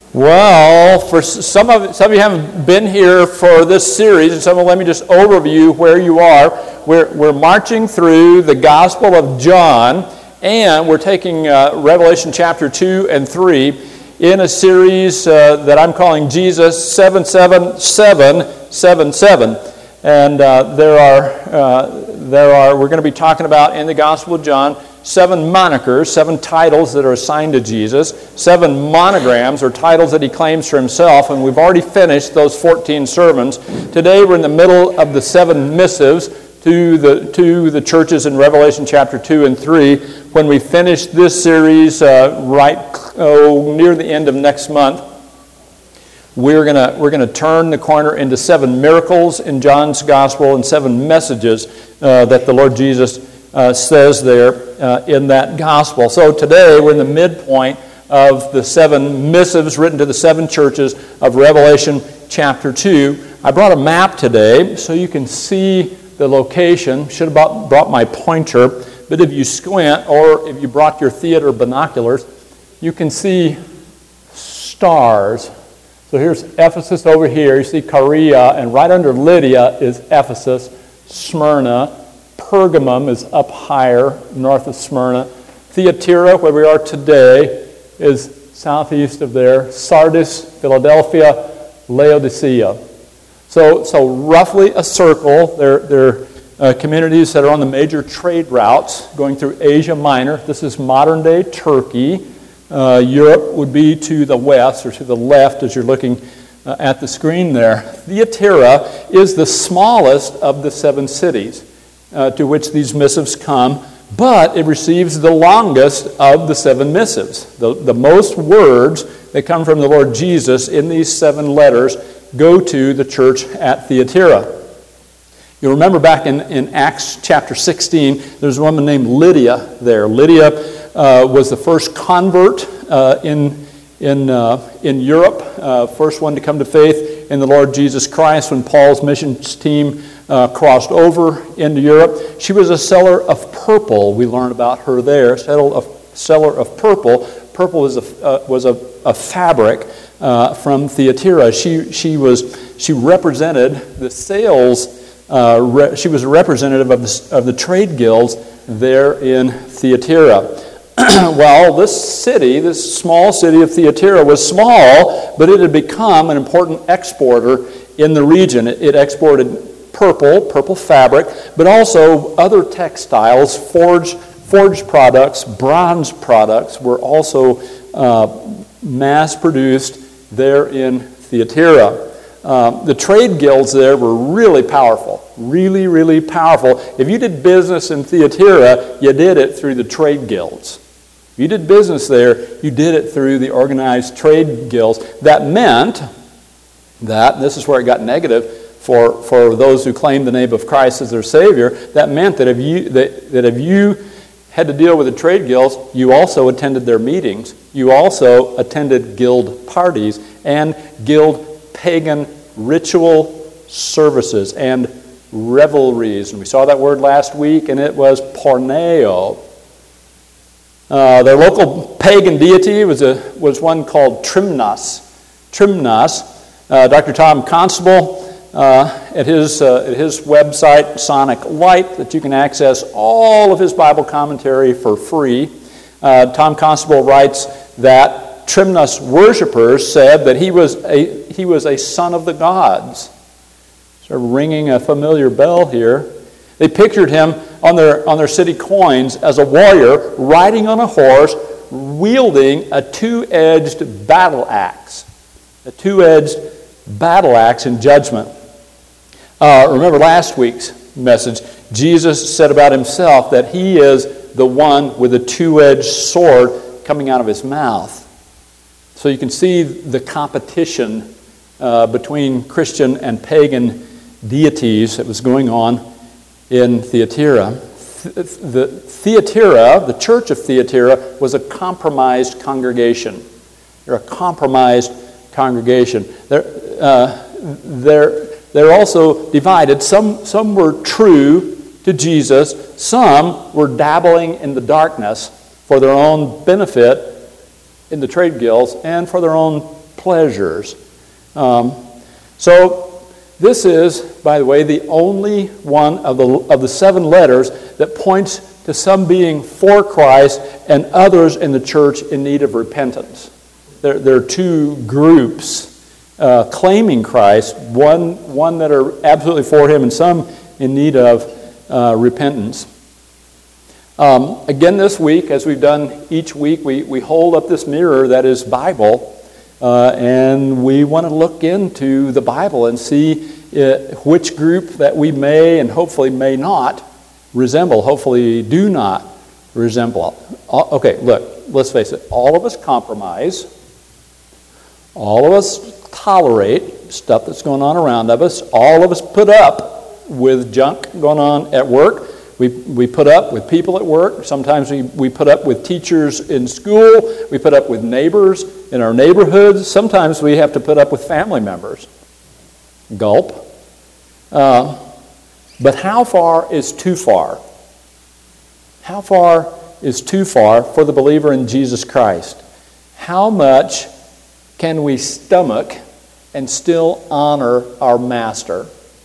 Well, for some of you haven't been here for this series, and let me just overview where you are. We're marching through the Gospel of John, and we're taking Revelation chapter 2 and 3 in a series that I'm calling Jesus 77777. And we're going to be talking about in the Gospel of John 7 monikers, 7 titles that are assigned to Jesus, 7 monograms or titles that he claims for himself, and we've already finished those 14 sermons. Today we're in the middle of the 7 missives to the churches in Revelation chapter 2 and 3. When we finish this series near the end of next month, we're gonna turn the corner into 7 miracles in John's Gospel and 7 messages that the Lord Jesus says there in that Gospel. So today we're in the midpoint of the 7 missives written to the 7 churches of Revelation chapter 2. I brought a map today so you can see the location. Should have brought my pointer, but if you squint or if you brought your theater binoculars, you can see stars. So here's Ephesus over here. You see Caria, and right under Lydia is Ephesus, Smyrna. Pergamum is up higher, north of Smyrna. Thyatira, where we are today, is southeast of there. Sardis, Philadelphia, Laodicea. So roughly a circle. They're communities that are on the major trade routes going through Asia Minor. This is modern-day Turkey. Europe would be to the west or to the left as you're looking at the screen there. Thyatira is the smallest of the 7 cities to which these missives come, but it receives the longest of the 7 missives. The most words that come from the Lord Jesus in these 7 letters go to the church at Thyatira. You remember back in Acts chapter 16, there's a woman named Lydia there. Lydia was the first convert in Europe, first one to come to faith in the Lord Jesus Christ when Paul's missions team crossed over into Europe. She was a seller of purple. We learn about her there. Seller of purple. Purple was a fabric from Thyatira. She represented the sales. She was a representative of the trade guilds there in Thyatira. Well, this small city of Thyatira was small, but it had become an important exporter in the region. It exported purple fabric, but also other textiles, forged products, bronze products were also mass-produced there in Thyatira. The trade guilds there were really powerful, really powerful. If you did business in Thyatira, you did it through the trade guilds. If you did business there, you did it through the organized trade guilds. That meant that, and this is where it got negative for those who claim the name of Christ as their Savior, that meant that if you had to deal with the trade guilds, you also attended their meetings. You also attended guild parties and guild pagan ritual services and revelries. And we saw that word last week, and it was porneo. Their local pagan deity was one called Trimnas. Dr. Tom Constable, at his website, Sonic Light, that you can access all of his Bible commentary for free. Tom Constable writes that Trimnas worshippers said that he was a son of the gods. Sort of ringing a familiar bell here. They pictured him on their city coins as a warrior riding on a horse, wielding a two-edged battle axe. A two-edged battle axe in judgment. Remember last week's message, Jesus said about himself that he is the one with a two-edged sword coming out of his mouth. So you can see the competition between Christian and pagan deities that was going on in Thyatira. The church of Thyatira was a compromised congregation. They're a compromised congregation. They're also divided. Some were true to Jesus. Some were dabbling in the darkness for their own benefit in the trade guilds and for their own pleasures. So this is, by the way, the only one of the 7 letters that points to some being for Christ and others in the church in need of repentance. There are 2 groups claiming Christ, one that are absolutely for him and some in need of repentance. Again this week, as we've done each week, we hold up this mirror that is Bible, and we want to look into the Bible and see which group that we may and hopefully may not resemble, hopefully do not resemble. Okay, look, let's face it, all of us compromise. All of us tolerate stuff that's going on around us. All of us put up with junk going on at work. We put up with people at work. Sometimes we put up with teachers in school. We put up with neighbors in our neighborhoods. Sometimes we have to put up with family members. Gulp. But how far is too far? How far is too far for the believer in Jesus Christ? How much can we stomach and still honor our Master?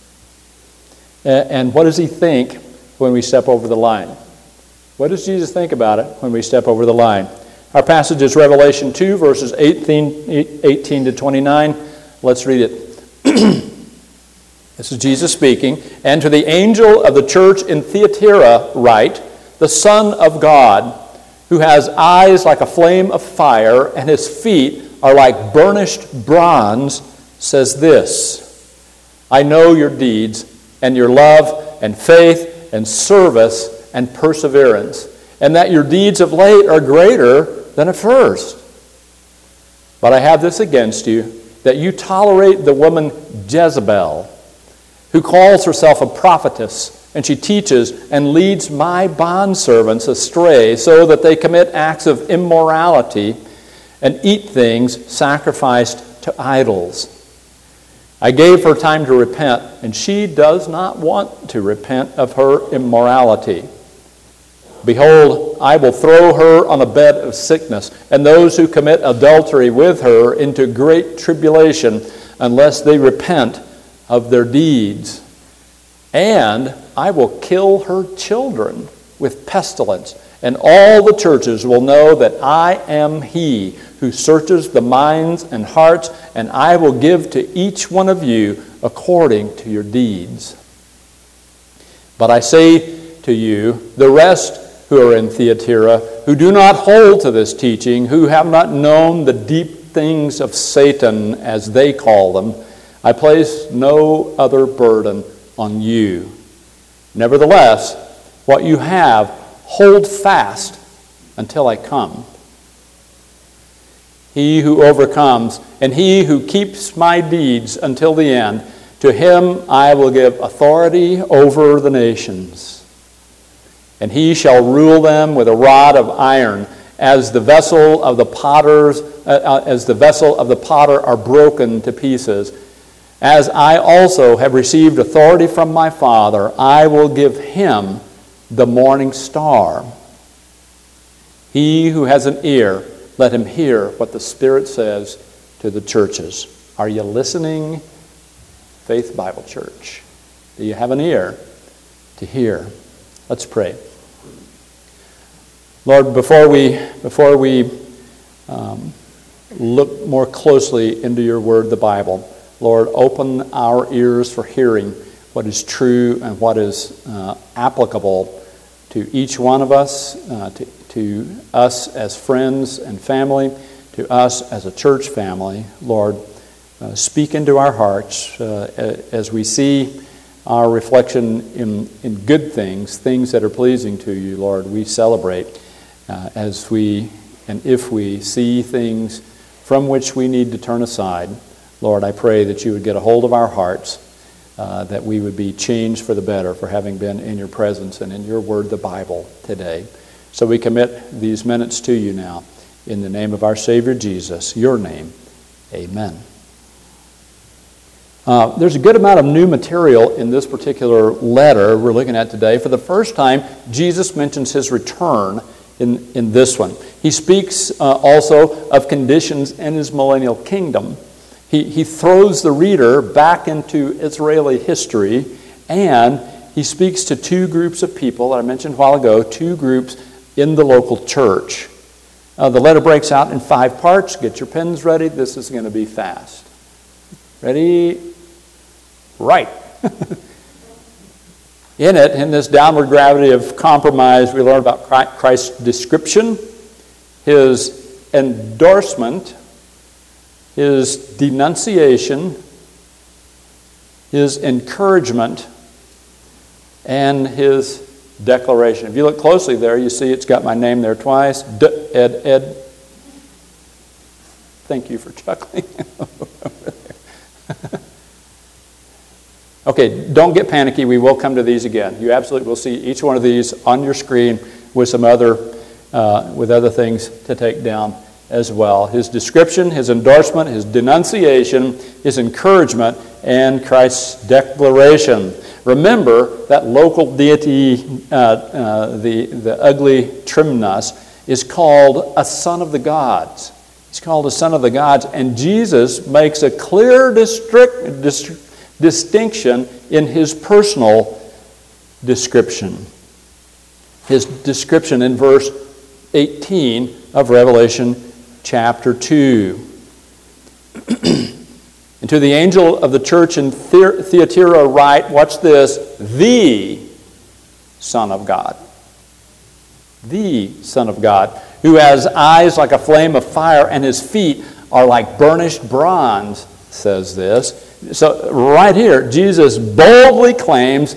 And what does he think when we step over the line? What does Jesus think about it when we step over the line? Our passage is Revelation 2, verses 18 to 29. Let's read it. This is Jesus speaking. And to the angel of the church in Thyatira write, the Son of God, who has eyes like a flame of fire, and his feet are like burnished bronze, says this: I know your deeds, and your love, and faith, and service, and perseverance, and that your deeds of late are greater than at first. But I have this against you, that you tolerate the woman Jezebel, who calls herself a prophetess, and she teaches and leads my bondservants astray, so that they commit acts of immorality and eat things sacrificed to idols. I gave her time to repent, and she does not want to repent of her immorality. Behold, I will throw her on a bed of sickness, and those who commit adultery with her into great tribulation, unless they repent of their deeds. And I will kill her children with pestilence, and all the churches will know that I am he who searches the minds and hearts, and I will give to each one of you according to your deeds. But I say to you, the rest who are in Thyatira, who do not hold to this teaching, who have not known the deep things of Satan, as they call them, I place no other burden on you. Nevertheless, what you have, hold fast until I come. He who overcomes, and he who keeps my deeds until the end, to him I will give authority over the nations. And he shall rule them with a rod of iron, as the vessel of the potter are broken to pieces. As I also have received authority from my Father, I will give him the morning star. He who has an ear, let him hear what the Spirit says to the churches. Are you listening, Faith Bible Church? Do you have an ear to hear? Let's pray. Lord, before we look more closely into your word, the Bible, Lord, open our ears for hearing what is true and what is applicable to each one of us, to us as friends and family, to us as a church family. Lord, speak into our hearts as we see our reflection in good things, things that are pleasing to you, Lord. We celebrate as we and if we see things from which we need to turn aside. Lord, I pray that you would get a hold of our hearts, that we would be changed for the better for having been in your presence and in your word, the Bible, today. So we commit these minutes to you now. In the name of our Savior Jesus, your name, amen. There's a good amount of new material in this particular letter we're looking at today. For the first time, Jesus mentions his return in this one. He speaks also of conditions in his millennial kingdom. He throws the reader back into Israeli history, and he speaks to two groups of people that I mentioned a while ago, two groups in the local church. The letter breaks out in 5 parts. Get your pens ready. This is going to be fast. Ready? Right. In it, in this downward gravity of compromise, we learn about Christ's description, his endorsement, his denunciation, his encouragement, and his declaration. If you look closely there, you see it's got my name there twice. Ed. Thank you for chuckling. Okay, don't get panicky. We will come to these again. You absolutely will see each one of these on your screen with some other things to take down as well. His description, his endorsement, his denunciation, his encouragement, and Christ's declaration. Remember that local deity, the ugly Trimnos, is called a son of the gods. He's called a son of the gods, and Jesus makes a clear distinction in his personal description. His description in verse 18 of Revelation chapter 2. And to the angel of the church in Thyatira write, watch this, the Son of God. The Son of God, who has eyes like a flame of fire, and his feet are like burnished bronze, says this. So right here, Jesus boldly claims,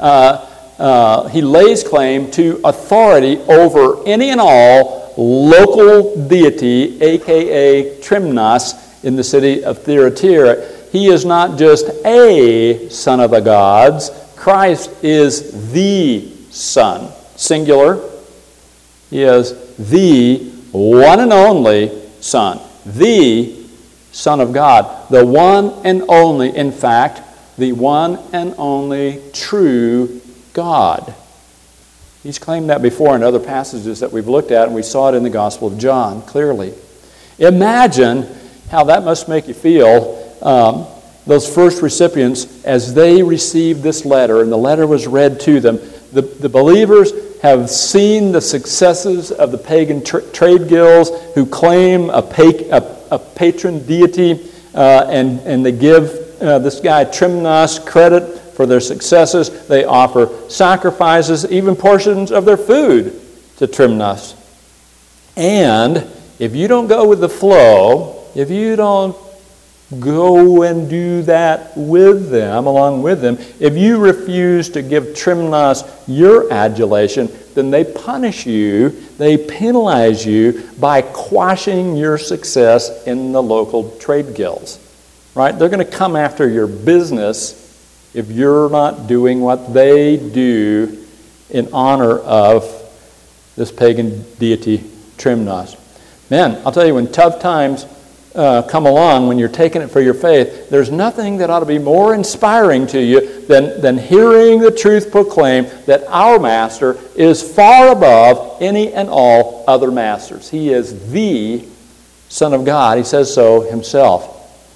he lays claim to authority over any and all local deity, a.k.a. Trimnos, in the city of Thyatira. He is not just a son of the gods. Christ is the Son, singular. He is the one and only Son, the Son of God, the one and only, in fact, the one and only true God. He's claimed that before in other passages that we've looked at, and we saw it in the Gospel of John clearly. Imagine how that must make you feel, those first recipients, as they received this letter, and the letter was read to them. The believers have seen the successes of the pagan trade guilds who claim a patron deity, and they give this guy Trimnos credit for their successes. They offer sacrifices, even portions of their food to Trimnos. And if you don't go with the flow, if you don't go and do that with them, along with them, if you refuse to give Trimnos your adulation, then they punish you, they penalize you by quashing your success in the local trade guilds. Right? They're going to come after your business if you're not doing what they do in honor of this pagan deity Trimnos. Man, I'll tell you, when tough times come along, when you're taking it for your faith, there's nothing that ought to be more inspiring to you than hearing the truth proclaimed that our Master is far above any and all other masters. He is the Son of God. He says so himself.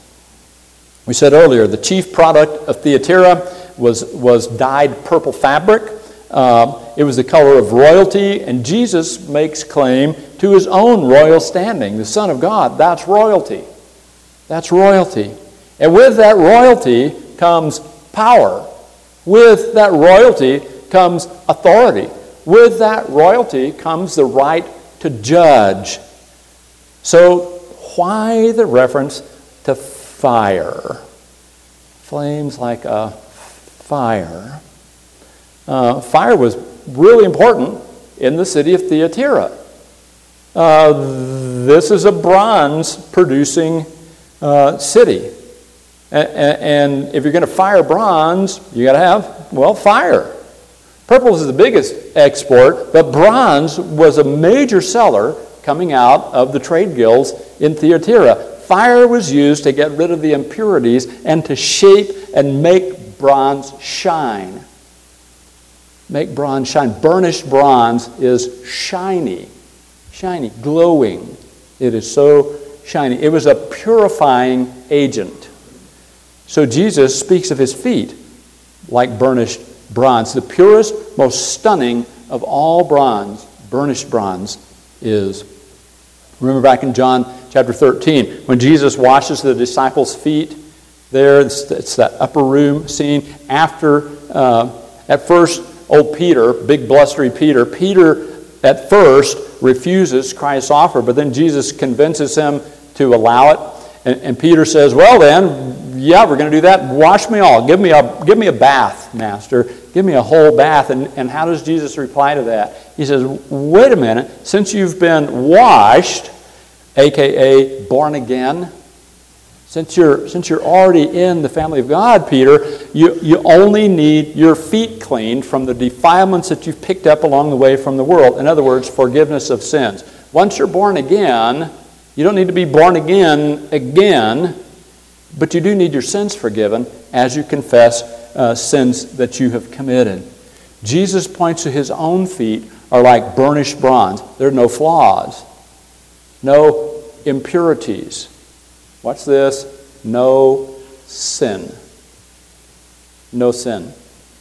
We said earlier, the chief product of Thyatira was dyed purple fabric. It was the color of royalty, and Jesus makes claim to his own royal standing. The Son of God, that's royalty. That's royalty. And with that royalty comes power. With that royalty comes authority. With that royalty comes the right to judge. So why the reference to fire? Flames like a fire. Fire was really important in the city of Thyatira. This is a bronze-producing city. And if you're going to fire bronze, you got to have, well, fire. Purple is the biggest export, but bronze was a major seller coming out of the trade guilds in Thyatira. Fire was used to get rid of the impurities and to shape and make bronze shine. Make bronze shine. Burnished bronze is shiny. shiny, glowing. It is so shiny. It was a purifying agent. So Jesus speaks of his feet like burnished bronze. The purest, most stunning of all bronze, burnished bronze, is. Remember back in John chapter 13, when Jesus washes the disciples' feet there, it's that upper room scene. After, at first, old Peter, big blustery Peter at first refuses Christ's offer, but then Jesus convinces him to allow it. And Peter says, well then, yeah, we're going to do that. Wash me all. Give me a bath, Master. Give me a whole bath. And how does Jesus reply to that? He says, wait a minute. Since you've been washed, a.k.a. born again, since you're already in the family of God, Peter, you only need your feet cleaned from the defilements that you've picked up along the way from the world. In other words, forgiveness of sins. Once you're born again, you don't need to be born again, but you do need your sins forgiven as you confess sins that you have committed. Jesus points to his own feet are like burnished bronze. There are no flaws, no impurities. What's this? No sin. No sin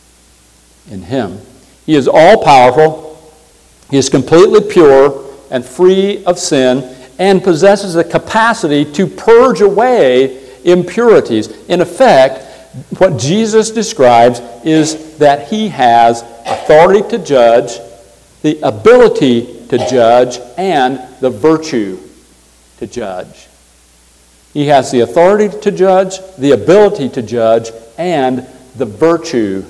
in him. He is all-powerful. He is completely pure and free of sin and possesses the capacity to purge away impurities. In effect, what Jesus describes is that he has authority to judge, the ability to judge, and the virtue to judge. He has the authority to judge, the ability to judge, and the virtue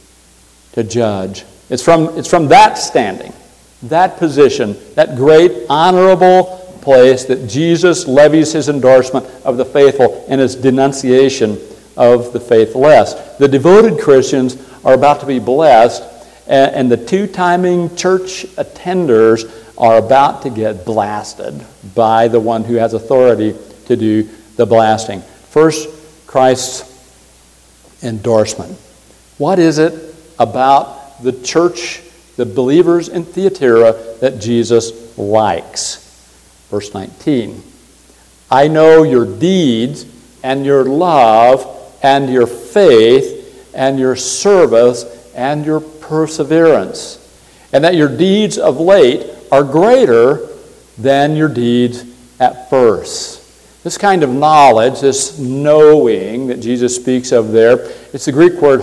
to judge. It's from that standing, that position, that great honorable place that Jesus levies his endorsement of the faithful and his denunciation of the faithless. The devoted Christians are about to be blessed, and the two-timing church attenders are about to get blasted by the one who has authority to do the blasting. First, Christ's endorsement. What is it about the church, the believers in Thyatira, that Jesus likes? Verse 19. I know your deeds and your love and your faith and your service and your perseverance, and that your deeds of late are greater than your deeds at first. This kind of knowledge, this knowing that Jesus speaks of there, it's the Greek word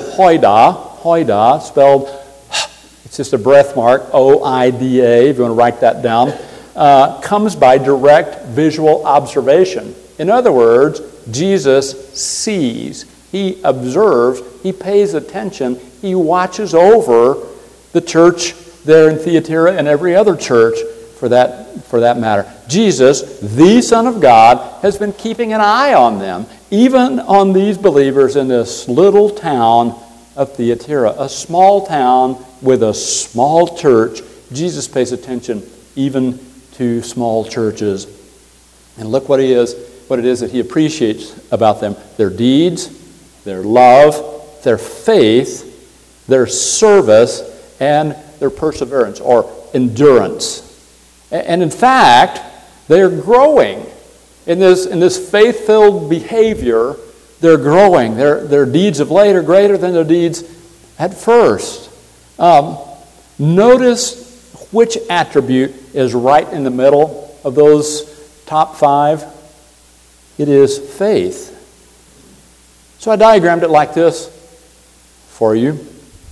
hoida, spelled, it's just a breath mark, O-I-D-A, if you want to write that down, comes by direct visual observation. In other words, Jesus sees, he observes, he pays attention, he watches over the church there in Thyatira and every other church for that matter. Jesus, the Son of God, has been keeping an eye on them, even on these believers in this little town of Thyatira, a small town with a small church. Jesus pays attention even to small churches. And look what it is that he appreciates about them. Their deeds, their love, their faith, their service, and their perseverance or endurance. And in fact, they're growing in this faith-filled behavior. They're growing. Their deeds of late are greater than their deeds at first. Notice which attribute is right in the middle of those top five. It is faith. So I diagrammed it like this for you.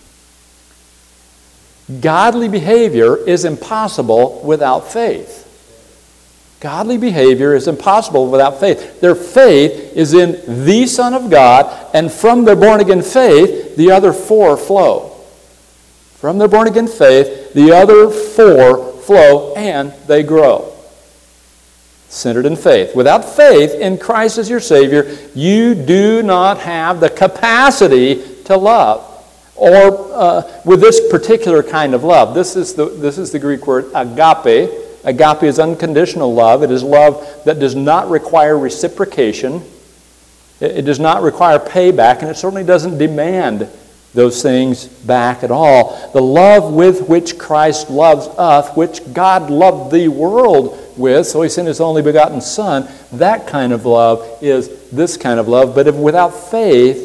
Godly behavior is impossible without faith. Godly behavior is impossible without faith. Their faith is in the Son of God, and from their born-again faith, the other four flow. From their born-again faith, the other four flow, and they grow. Centered in faith. Without faith in Christ as your Savior, you do not have the capacity to love. Or with this particular kind of love. This is the Greek word agape. Agape is unconditional love. It is love that does not require reciprocation. It does not require payback, and it certainly doesn't demand those things back at all. The love with which Christ loves us, which God loved the world with, so he sent his only begotten Son, that kind of love is this kind of love. But if without faith,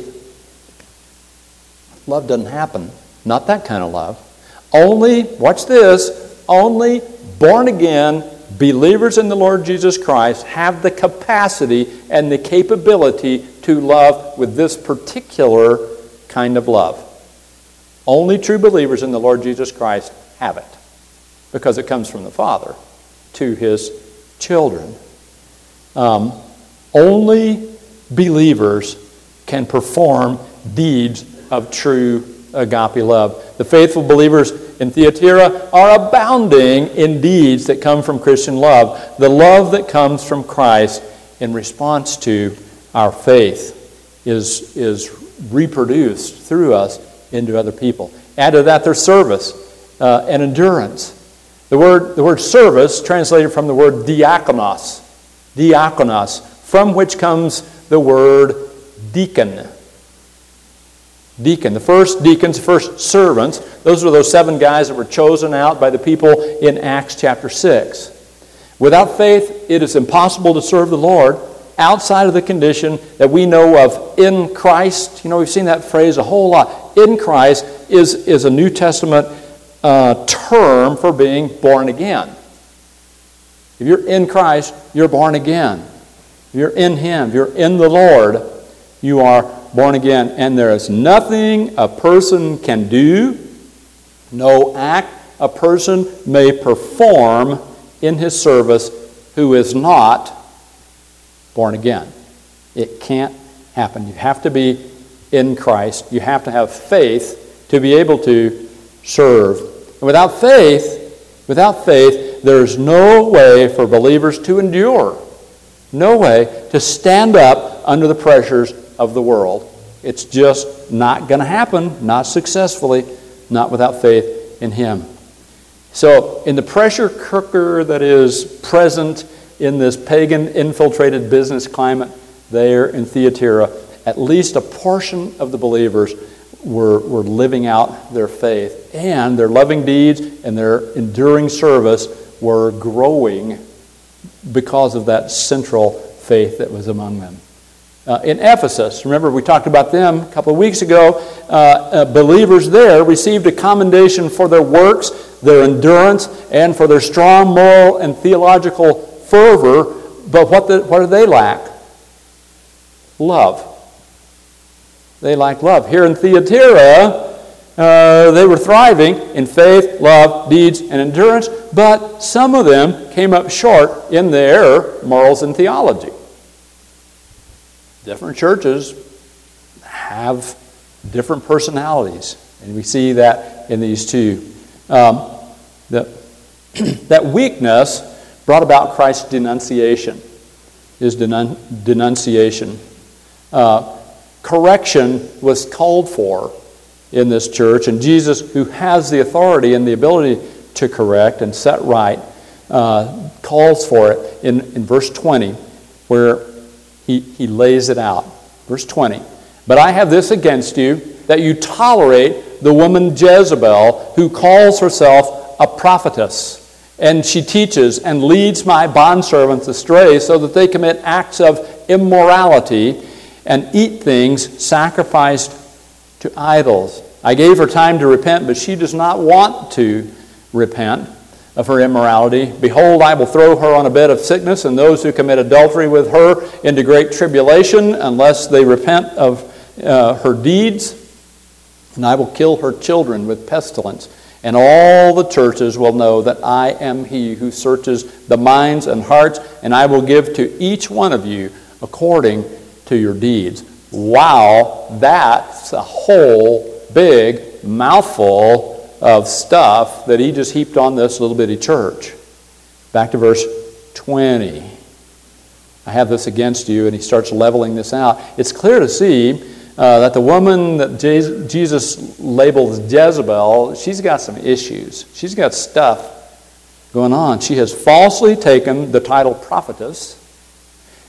love doesn't happen. Not that kind of love. Only, watch this, only born again believers in the Lord Jesus Christ have the capacity and the capability to love with this particular kind of love. Only true believers in the Lord Jesus Christ have it, because it comes from the Father to his children. Only believers can perform deeds of true agape love. The faithful believers in Thyatira are abounding in deeds that come from Christian love, the love that comes from Christ in response to our faith is reproduced through us into other people. Add to that their service and endurance. The word service, translated from the word diakonos, from which comes the word deacon. Deacon. The first deacons, first servants, those were those 7 guys that were chosen out by the people in Acts chapter 6. Without faith, it is impossible to serve the Lord outside of the condition that we know of in Christ. You know, we've seen that phrase a whole lot. In Christ is a New Testament term for being born again. If you're in Christ, you're born again. If you're in Him, if you're in the Lord, you are born again. And there is nothing a person can do, no act a person may perform in his service who is not born again. It can't happen. You have to be in Christ. You have to have faith to be able to serve. And without faith, there's no way for believers to endure. No way to stand up under the pressures of the world. It's just not going to happen, not successfully, not without faith in Him. So, in the pressure cooker that is present in this pagan-infiltrated business climate there in Thyatira, at least a portion of the believers were living out their faith. And their loving deeds and their enduring service were growing because of that central faith that was among them. In Ephesus, remember we talked about them a couple of weeks ago, believers there received a commendation for their works, their endurance, and for their strong moral and theological fervor. But what did they lack? Love. They lacked love. Here in Thyatira, they were thriving in faith, love, deeds, and endurance, but some of them came up short in their morals and theology. Different churches have different personalities, and we see that in these two. That weakness brought about Christ's denunciation. His denunciation. Correction was called for in this church, and Jesus, who has the authority and the ability to correct and set right, calls for it in verse 20, where he lays it out. Verse 20. But I have this against you, that you tolerate the woman Jezebel, who calls herself a prophetess. And she teaches and leads my bondservants astray, so that they commit acts of immorality and eat things sacrificed to idols. I gave her time to repent, but she does not want to repent of her immorality. Behold, I will throw her on a bed of sickness, and those who commit adultery with her into great tribulation, unless they repent of her deeds. And I will kill her children with pestilence. And all the churches will know that I am He who searches the minds and hearts, and I will give to each one of you according to your deeds. Wow, that's a whole big mouthful of stuff that he just heaped on this little bitty church. Back to verse 20. I have this against you, and he starts leveling this out. It's clear to see that the woman that Jesus labels Jezebel, she's got some issues. She's got stuff going on. She has falsely taken the title prophetess.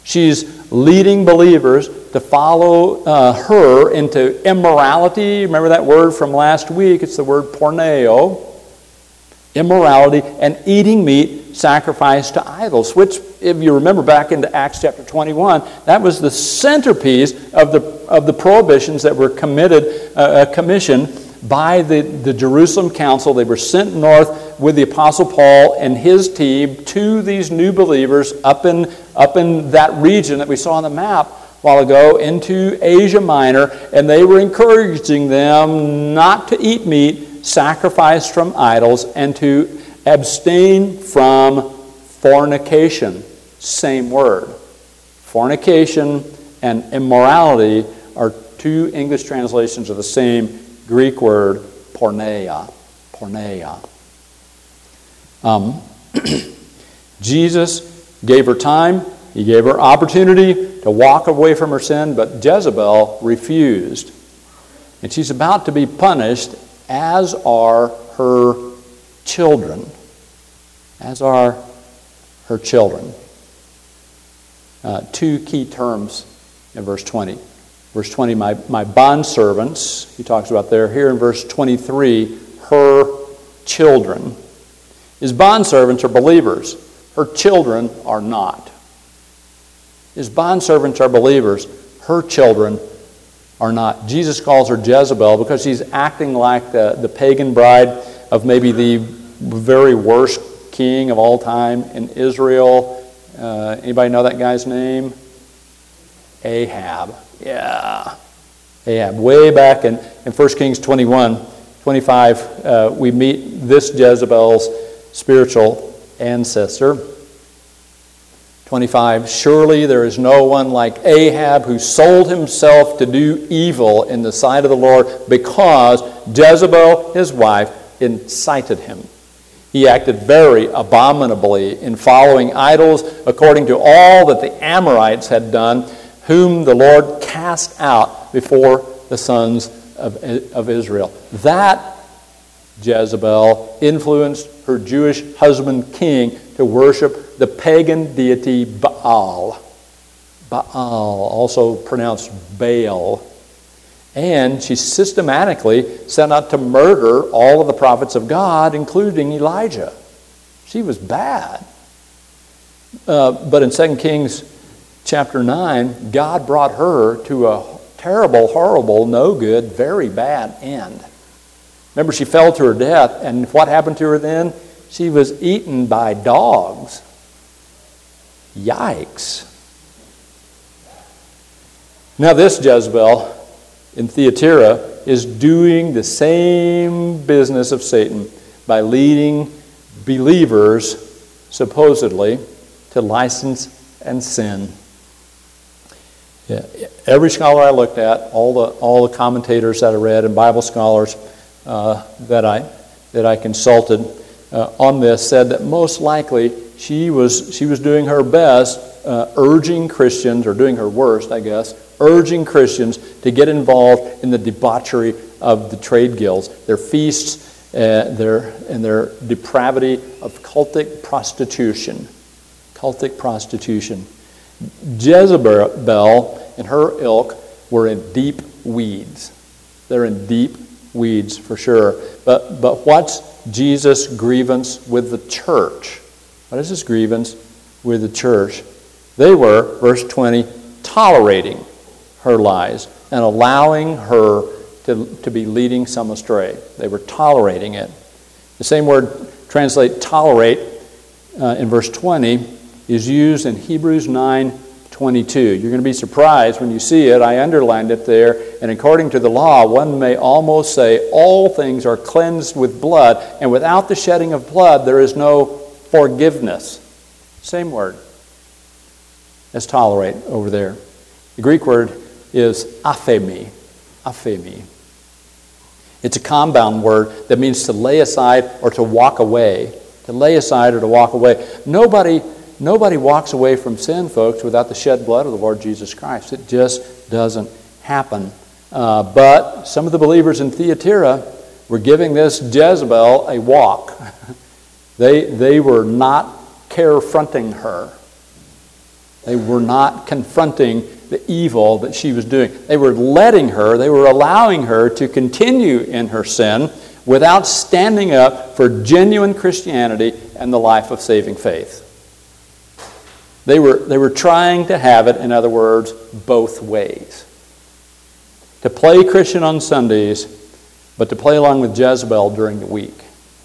She's leading believers to follow her into immorality. Remember that word from last week? It's the word porneo. Immorality and eating meat sacrificed to idols, which, if you remember back into Acts chapter 21, that was the centerpiece of the prohibitions that were commissioned by the Jerusalem council. They were sent north with the Apostle Paul and his team to these new believers up in that region that we saw on the map a while ago, into Asia Minor, and they were encouraging them not to eat meat sacrificed from idols and to abstain from fornication. Same word. Fornication and immorality are two English translations of the same Greek word, porneia. Porneia. Jesus gave her time. He gave her opportunity to walk away from her sin, but Jezebel refused. And she's about to be punished, as are her children. As are her children. Two key terms in verse 20. Verse 20, my bondservants, he talks about there. Here in verse 23, her children. His bondservants are believers. Her children are not. His bondservants are believers. Her children are not. Jesus calls her Jezebel because she's acting like the pagan bride of maybe the very worst king of all time in Israel. Anybody know that guy's name? Ahab. Yeah. Ahab. Way back in 1 Kings 25, we meet this Jezebel's spiritual ancestor. 25, surely there is no one like Ahab who sold himself to do evil in the sight of the Lord, because Jezebel, his wife, incited him. He acted very abominably in following idols, according to all that the Amorites had done, whom the Lord cast out before the sons of Israel. That Jezebel influenced her Jewish husband king to worship the pagan deity Baal. Baal, also pronounced Baal. And she systematically set out to murder all of the prophets of God, including Elijah. She was bad. But in 2 Kings chapter 9, God brought her to a terrible, horrible, no good, very bad end. Remember, she fell to her death, and what happened to her then? She was eaten by dogs. Yikes. Now this Jezebel in Thyatira is doing the same business of Satan by leading believers, supposedly, to license and sin. Yeah. Every scholar I looked at, all the commentators that I read, and Bible scholars that I consulted on this, said that most likely she was doing her best, urging Christians, or doing her worst, I guess, urging Christians to get involved in the debauchery of the trade guilds, their feasts, their depravity of cultic prostitution. Cultic prostitution. Jezebel and her ilk were in deep weeds. They're in deep weeds for sure. But what's Jesus' grievance with the church? What is his grievance with the church? They were, verse 20, tolerating her lies and allowing her to be leading some astray. They were tolerating it. The same word, translate tolerate, in verse 20, is used in Hebrews 9:22. You're going to be surprised when you see it. I underlined it there. And according to the law, one may almost say all things are cleansed with blood, and without the shedding of blood, there is no forgiveness. Same word as tolerate over there. The Greek word is aphemi. Aphemi. It's a compound word that means to lay aside or to walk away. To lay aside or to walk away. Nobody walks away from sin, folks, without the shed blood of the Lord Jesus Christ. It just doesn't happen. But some of the believers in Thyatira were giving this Jezebel a walk. They were not carefronting her. They were not confronting the evil that she was doing. They were letting her, they were allowing her to continue in her sin without standing up for genuine Christianity and the life of saving faith. They were trying to have it, in other words, both ways. To play Christian on Sundays, but to play along with Jezebel during the week.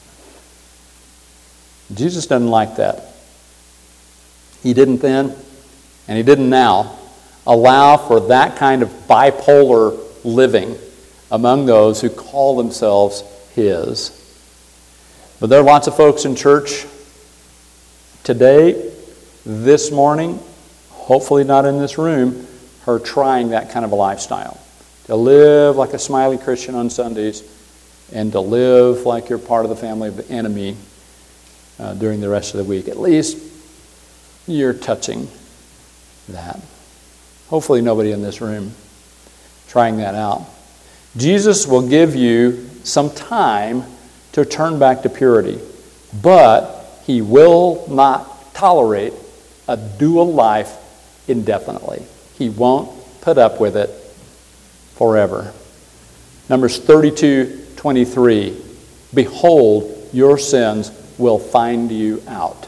Jesus doesn't like that. He didn't then, and he didn't now, allow for that kind of bipolar living among those who call themselves his. But there are lots of folks in church today, this morning, hopefully not in this room, who are trying that kind of a lifestyle. To live like a smiley Christian on Sundays and to live like you're part of the family of the enemy during the rest of the week. At least you're touching that. Hopefully nobody in this room trying that out. Jesus will give you some time to turn back to purity, but he will not tolerate a dual life indefinitely. He won't put up with it forever. Numbers 32:23. Behold, your sins will find you out.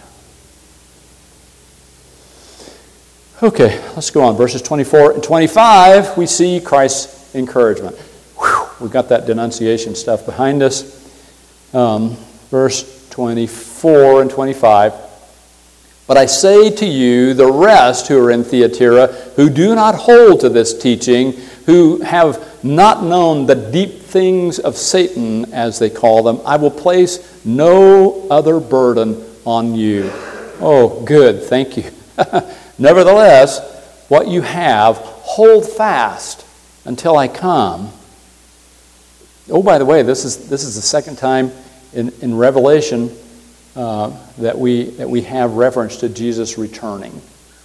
Okay, let's go on. Verses 24 and 25, we see Christ's encouragement. We've got that denunciation stuff behind us. Verse 24 and 25. But I say to you, the rest who are in Thyatira, who do not hold to this teaching, who have not known the deep things of Satan, as they call them, I will place no other burden on you. Oh, good, thank you. Nevertheless, what you have, hold fast until I come. Oh, by the way, this is the second time in Revelation that we have reference to Jesus returning.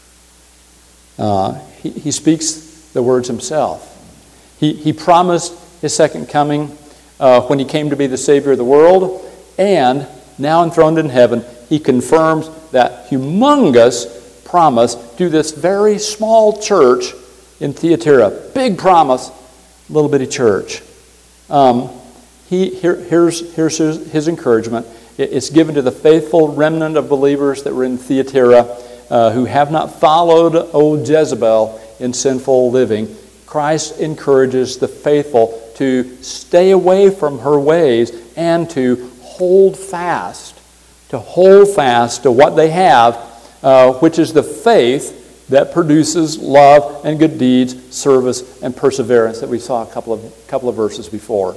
He speaks the words himself. He promised his second coming when he came to be the Savior of the world, and now enthroned in heaven, he confirms that humongous promise to this very small church in Thyatira. Big promise, little bitty church. Here's his encouragement. It's given to the faithful remnant of believers that were in Thyatira who have not followed old Jezebel in sinful living. Christ encourages the faithful to stay away from her ways and to hold fast to what they have, which is the faith that produces love and good deeds, service and perseverance that we saw a couple of verses before.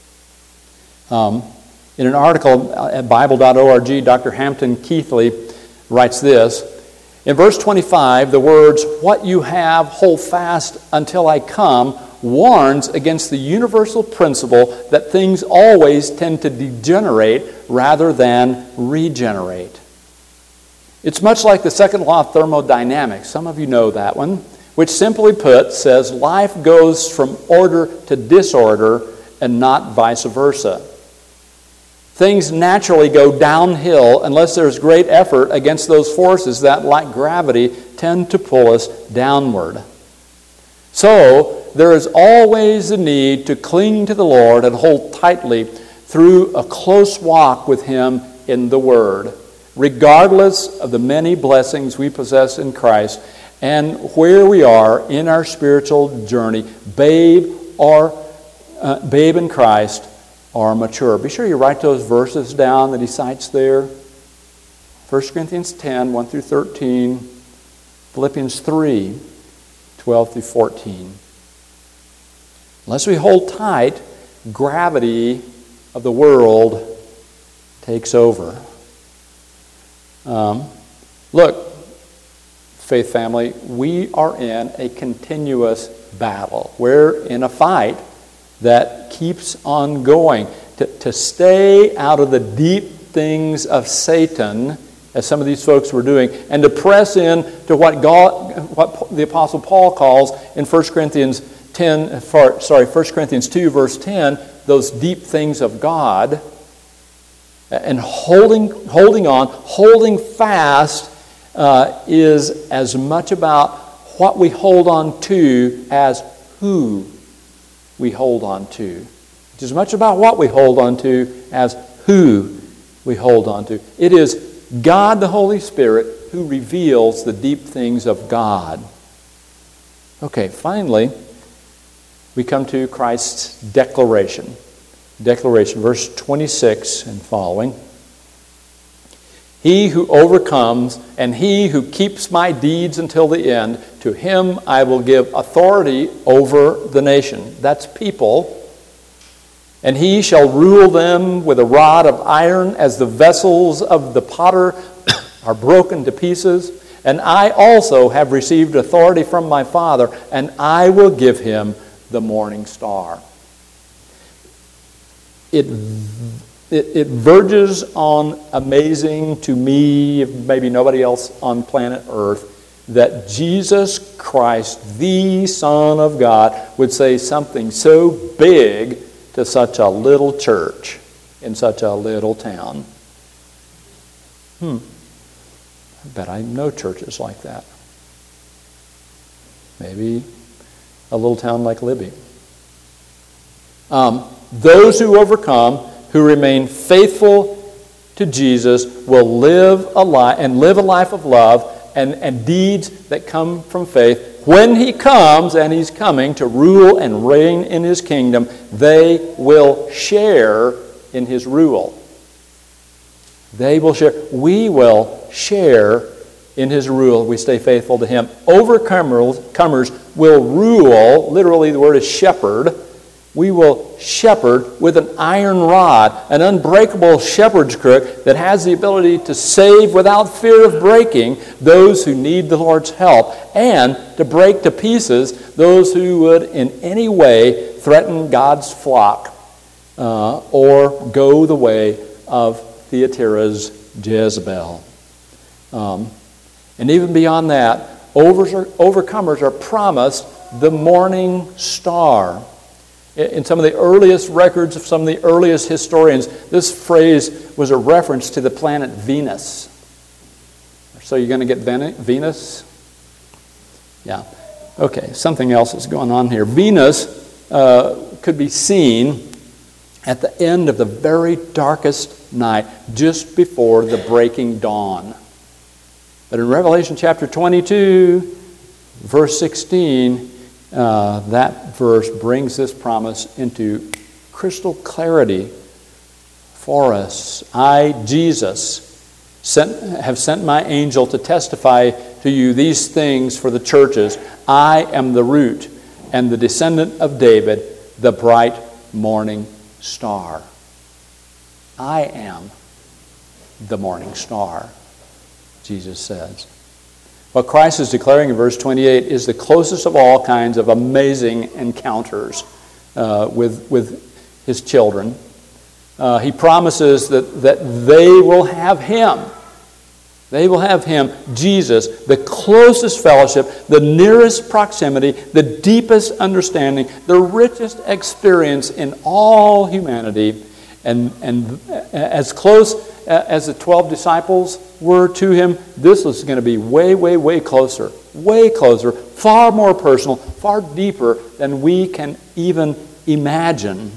In an article at Bible.org, Dr. Hampton Keithley writes this. In verse 25, the words, what you have, hold fast until I come, warns against the universal principle that things always tend to degenerate rather than regenerate. It's much like the second law of thermodynamics. Some of you know that one, which simply put says life goes from order to disorder and not vice versa. Things naturally go downhill unless there's great effort against those forces that, like gravity, tend to pull us downward. So, there is always a need to cling to the Lord and hold tightly through a close walk with Him in the Word, regardless of the many blessings we possess in Christ and where we are in our spiritual journey, babe in Christ, or mature. Be sure you write those verses down that he cites there. 1 Corinthians 10, 1 through 13. Philippians 3, 12 through 14. Unless we hold tight, gravity of the world takes over. Look, faith family, we are in a continuous battle. We're in a fight that keeps on going. To stay out of the deep things of Satan, as some of these folks were doing, and to press in to what the Apostle Paul calls in 1 Corinthians 2, verse 10, those deep things of God, and holding fast is as much about what we hold on to as who we hold on to. It's as much about what we hold on to as who we hold on to. It is God the Holy Spirit who reveals the deep things of God. Okay, finally, we come to Christ's declaration. Declaration, verse 26 and following. He who overcomes and he who keeps my deeds until the end, to him I will give authority over the nation. That's people. And he shall rule them with a rod of iron, as the vessels of the potter are broken to pieces. And I also have received authority from my Father, and I will give him the morning star. It verges on amazing to me, if maybe nobody else on planet Earth, that Jesus Christ, the Son of God, would say something so big to such a little church in such a little town. I bet I know churches like that. Maybe a little town like Libby. Those who overcome, who remain faithful to Jesus, will live a life of love and deeds that come from faith. When he comes, and he's coming to rule and reign in his kingdom, they will share in his rule. They will share. We will share in his rule. We stay faithful to him. Overcomers will rule. Literally, the word is shepherd. We will shepherd with an iron rod, an unbreakable shepherd's crook that has the ability to save without fear of breaking those who need the Lord's help, and to break to pieces those who would in any way threaten God's flock or go the way of Thyatira's Jezebel. And even beyond that, overcomers are promised the morning star. In some of the earliest records of some of the earliest historians, this phrase was a reference to the planet Venus. So you're going to get Venus? Yeah. Okay, something else is going on here. Venus could be seen at the end of the very darkest night, just before the breaking dawn. But in Revelation chapter 22, verse 16, that verse brings this promise into crystal clarity for us. I, Jesus, have sent my angel to testify to you these things for the churches. I am the root and the descendant of David, the bright morning star. I am the morning star, Jesus says. What Christ is declaring in verse 28 is the closest of all kinds of amazing encounters with his children. He promises that they will have him. They will have him, Jesus, the closest fellowship, the nearest proximity, the deepest understanding, the richest experience in all humanity. And as close as the 12 disciples were to him, this was going to be way, way, way closer, far more personal, far deeper than we can even imagine.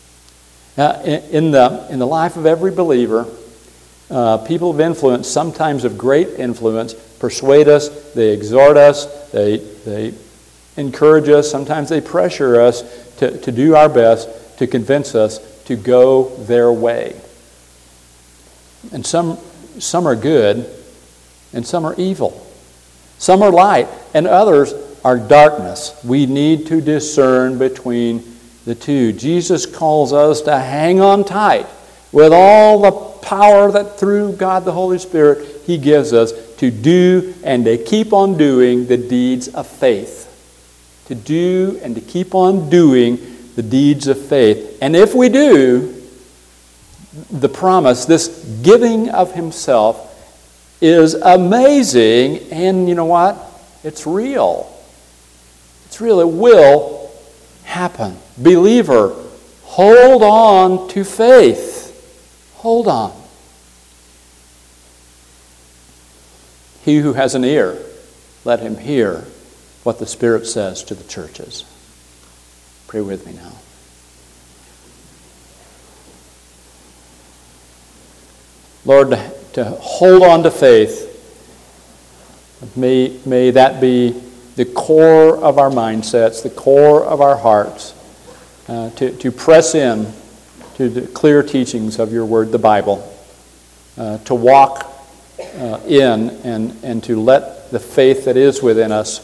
In the life of every believer, people of influence, sometimes of great influence, persuade us, they exhort us, they encourage us, sometimes they pressure us to do our best to convince us to go their way. And some are good, and some are evil. Some are light, and others are darkness. We need to discern between the two. Jesus calls us to hang on tight with all the power that through God the Holy Spirit he gives us to do and to keep on doing the deeds of faith. To do and to keep on doing the deeds of faith. And if we do, the promise, this giving of himself, is amazing, and you know what? It's real. It's real. It will happen. Believer, hold on to faith. Hold on. He who has an ear, let him hear what the Spirit says to the churches. Pray with me now. Lord, to hold on to faith, may that be the core of our mindsets, the core of our hearts, to press in to the clear teachings of your word, the Bible, to walk in and to let the faith that is within us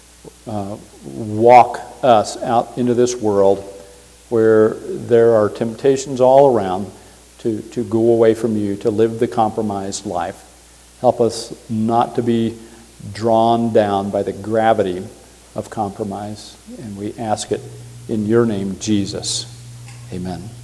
walk us out into this world where there are temptations all around to go away from you, to live the compromised life. Help us not to be drawn down by the gravity of compromise. And we ask it in your name, Jesus. Amen.